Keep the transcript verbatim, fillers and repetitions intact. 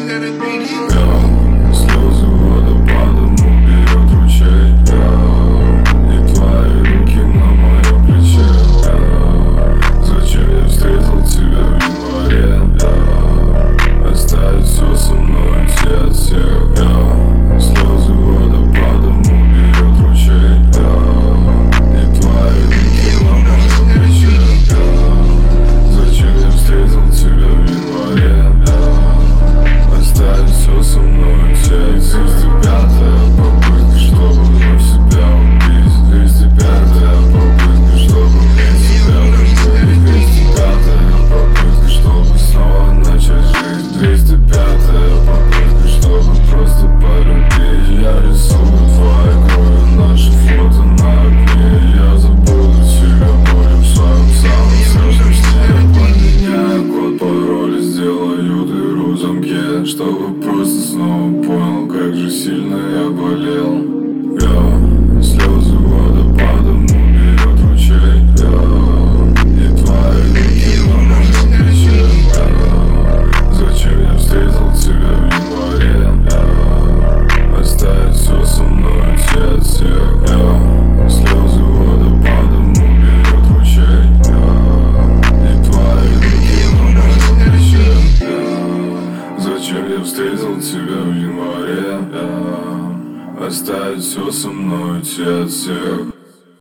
Слезы водопадом уберет ручей. И твои руки на моем плече. Зачем я встретил тебя в январе? Оставить все со мной, уйти от всех. Слезы водопадом уберет ручей. И твои руки на моем плече. Зачем я встретил тебя в январе? Оставить все со мной, уйти от всех. двести пятая попытка, чтобы вновь себя убить. двести пятая попытка, чтобы вновь себя убить. двести пятая попытка, чтобы снова начать жить. двести пятая попытка, чтобы просто полюбить. Я рисую твоей кровью наши фото на окне. Я забуду тебя болью в своем самом страшном сне. Я поменяю код пароля, сделаю дыру в замке, чтобы просто снова понял, как же сильно я болел. Я слезы водопадом уберет ручей. Я и твои руки на моем плече. Зачем я встретил тебя в январе? Оставить все со мной, уйти от всех. Слезы водопадом уберет ручей. И твои руки на моем плече. Зачем я встретил тебя в январе? Оставить все со мной, уйти от всех.